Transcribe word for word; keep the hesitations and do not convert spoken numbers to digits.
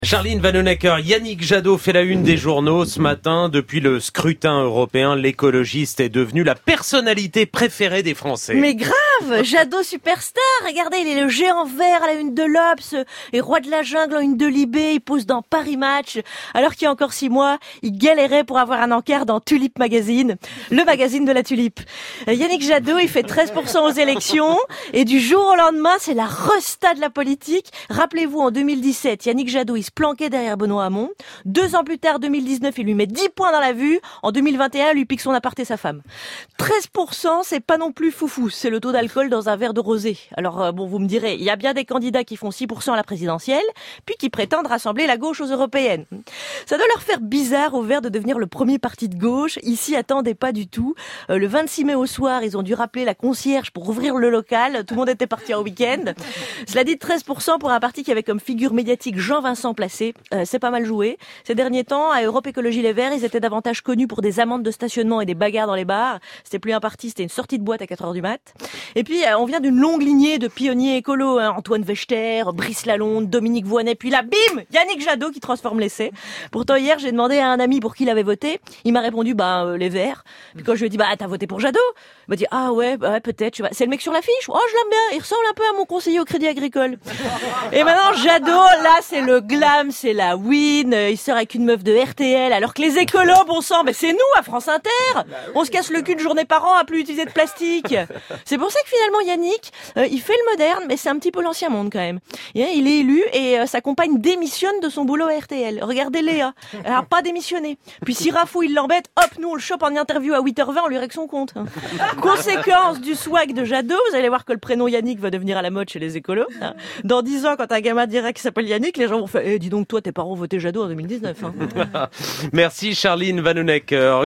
Charline Vanhoenacker, Yannick Jadot fait la une des journaux ce matin. Depuis le scrutin européen, l'écologiste est devenu la personnalité préférée des Français. Mais grave, Jadot superstar. Regardez, il est le géant vert à la une de l'Obs et roi de la jungle en une de Libé. Il pose dans Paris Match. Alors qu'il y a encore six mois, il galérait pour avoir un encart dans Tulip Magazine, le magazine de la tulipe. Yannick Jadot, il fait treize pour cent aux élections et du jour au lendemain, c'est la resta de la politique. Rappelez-vous, en deux mille dix-sept, Yannick Jadot, il se planquait derrière Benoît Hamon. Deux ans plus tard, deux mille dix-neuf, il lui met dix points dans la vue. En deux mille vingt et un, il lui pique son appart et sa femme. treize pour cent, c'est pas non plus foufou. C'est le taux d'alcool dans un verre de rosé. Alors, euh, bon, vous me direz, il y a bien des candidats qui font six pour cent à la présidentielle, puis qui prétendent rassembler la gauche aux européennes. Ça doit leur faire bizarre au Vert de devenir le premier parti de gauche. Ici, attendez pas du tout. Euh, le vingt-six mai au soir, ils ont dû rappeler la concierge pour ouvrir le local. Tout le monde était parti en week-end. Cela dit, treize pour cent pour un parti qui avait comme figure médiatique Jean-Vincent Placé. Euh, c'est pas mal joué. Ces derniers temps, à Europe Écologie Les Verts, ils étaient davantage connus pour des amendes de stationnement et des bagarres dans les bars. C'était plus un parti, c'était une sortie de boîte à quatre heures du mat. Et puis, euh, on vient d'une longue lignée de pionniers écolos, hein. Antoine Vechter, Brice Lalonde, Dominique Voynet, puis là, bim, Yannick Jadot qui transforme l'essai. Pourtant, hier, j'ai demandé à un ami pour qui il avait voté. Il m'a répondu, bah, euh, les Verts. Puis quand je lui ai dit, bah, t'as voté pour Jadot? Il m'a dit, ah ouais, bah, ouais, peut-être, tu vois. C'est le mec sur l'affiche. Oh, je l'aime bien. Il ressemble un peu à mon conseiller au Crédit Agricole. Et maintenant, Jadot, là, c'est le glam, c'est la win. Il sort avec une meuf de R T L, alors que les écolos, bon sang, mais c'est nous, à France Inter. On se casse le cul de journée par an à plus utiliser de plastique. C'est pour ça que finalement, Yannick, euh, il fait le moderne, mais c'est un petit peu l'ancien monde quand même. Et, hein, il est élu et euh, sa compagne démissionne de son boulot à R T L. Regardez Léa. Elle n'a pas démissionné. Puis si Rafou, il l'embête, hop, nous, on le chope en interview à huit heures vingt, on lui règle son compte. Conséquence du swag de Jadot, vous allez voir que le prénom Yannick va devenir à la mode chez les écolos. Hein. Dans dix ans, quand un gamin dirait qu'il s'appelle Yannick, les gens vont faire, eh, dis donc, toi, tes parents ont voté Jadot en deux mille dix-neuf. Hein. Merci Charline Vanhoenacker.